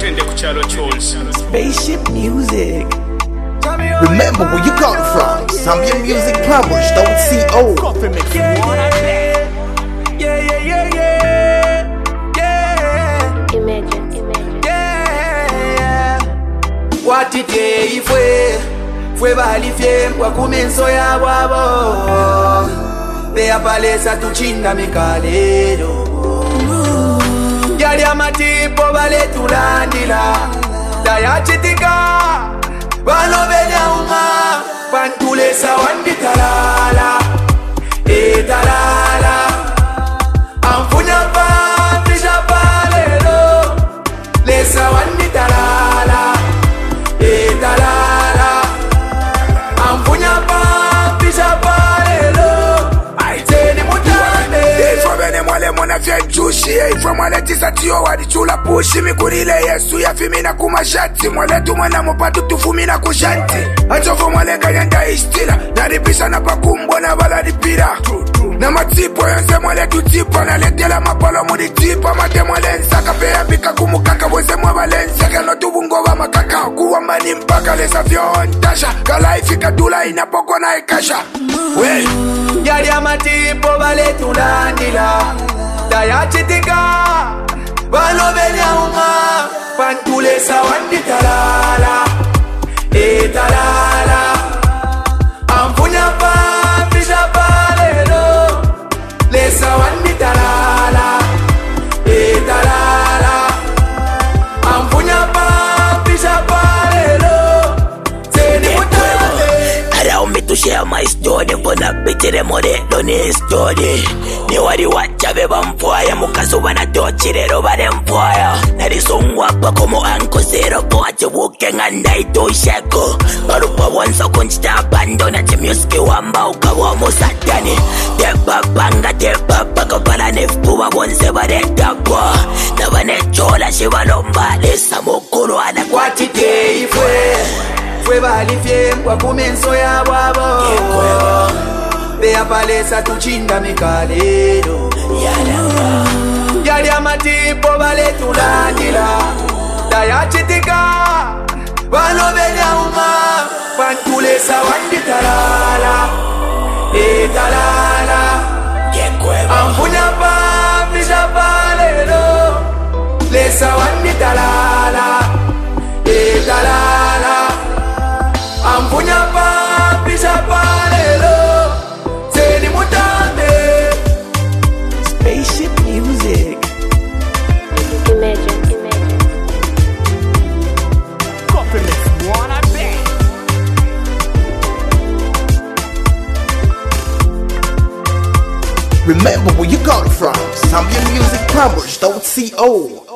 Spaceship music. Remember where you come from. Zambia Music Plumbers, don't see old. Watite fue balifie kwa kumenso ya wabo Be apalesa tuchinda mikalero Yali amatipo bale tulandila Dayachitika Bano benya uma Pantulesa wandi talala Talala Amfunya pa Fisha palero Lesa wandi talala Talala Amfunya pa Fisha palero Aiteni mutane Ifwabene mwale mwana vya jushi Ifwamwale tisatio wadichula pushi Mikurile yesu ya fimina kumashati Mwale tumwana mupatu tufumina kushanti Achofu mwale kanyanda istila Naribisa na pakumbo na baladipira Na matipo yonse mwale tutipa Naletela mapalo muditipa Mate mwale nsaka pea bika kumukaka Weze mwabale nsaka no tubungo wa makaka Kuwa mani mpaka lesa vyontasha Kala ifika dula inapoko na ikasha Wey Yali amatipo bale tulandila Dayachitika Bano benya uma Pantulesa wandi talala Talala Amfunya pa Fisha palero Lesa wandi talala Talala Amfunya pa Fisha palero Teni mutane Allow me to share my story for the bitter modelo ni story Ni wari wacha beba mpoya Mukazuba na tochirero bare mpoya Narisungwa pa como anko zero Po achibuke nganda ito sheko Barupa wanso kunchita abandona Chimiuski wamba ukawa musatani Tepa banga tepa banga Pala nefpuwa bonse bare tapwa Nabane chola shivalomba Lesa mukuru ala kwa tite Fue balifie kwa kumenso ya wabo Be apalesa tuchinda mikalero Yali amatipo bale tulandila Dayachitika Bano benya uma Pantulesa wandi talala Talala Amfunya pa Fisha palero Lesa wandi talala Talala Amfunya pa Fisha palero Teni mutane Spaceship music. Imagine. Remember where you come from. Zambia Music Plumbers, don't see old.